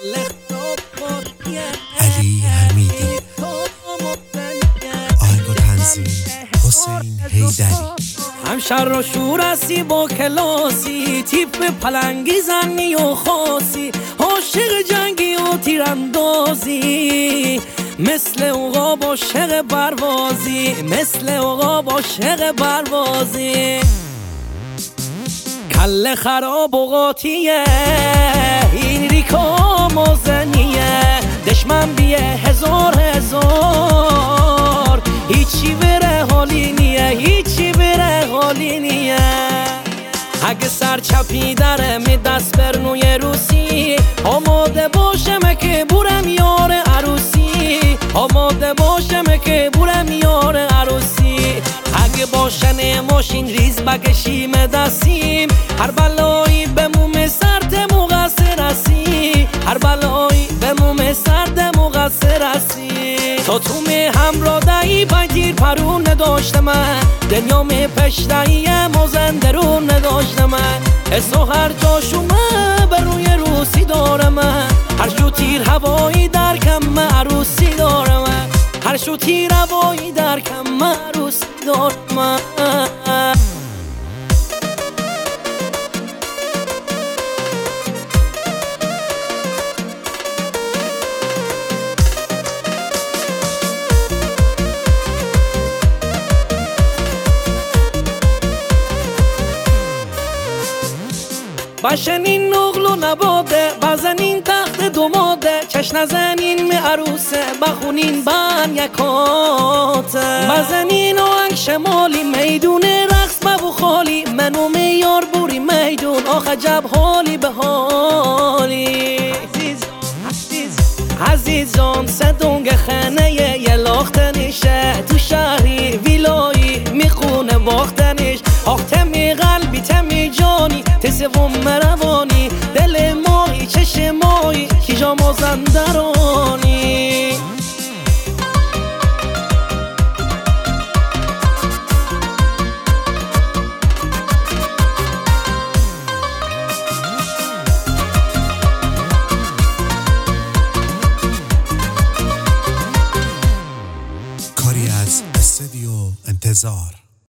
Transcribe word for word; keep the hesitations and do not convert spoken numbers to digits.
علی حمیدی، آهنگ و تنظیم حسین حیدری. هم شر و شور هستی با کلاسی، تیپ پلنگی زنی و خاصی، عاشق جنگی و تیراندازی، مثل عقاب عاشق پروازی، مثل عقاب عاشق پروازی. کله خراب و قاطیه این ریکا مازنیه، دشمن بیه هزار هزار، هیچی بره حالی نیه، هیچی بره حالی نیه. اگه سر چپی داره می دست برنوی روسی، آماده باشم که برم یار عروسی، آماده باشم که برم یار عروسی. اگه باشن ماشین ریز بکشیم دستیم، هر بلایی به موم سرد مقصر هستی، هر بلایی به موم سرد مقصر هستی. تا تو می همراه دهی پنگیر پرون نداشته من، دنیا می پشتهی مازندرون نداشته من. اسو هر جاشومه بر روی روسی داره من، هر شو تیر هوایی در کم عروسی داره من، هر شو تیر هوایی در کم عروسی داره من. بشنین نقل و نباده، بزنین تخت دوماده، چش نزنین می عروسه، بخونین بن یکاته، بزنین آهنگ شمالی، میدون رقص ببو خالی، منو میار بوری میدون، آخ عجب حالی به حالی. عزیزان صدونگ خنه یه لاختنیشه، تو شهری ویلایی میخونه باختنیش، آخ تمی قلبی تمی جانی، تسوم مروانی، دل مایی چشم مایی کیجا مازندرانی. کاری از استودیو انتظار.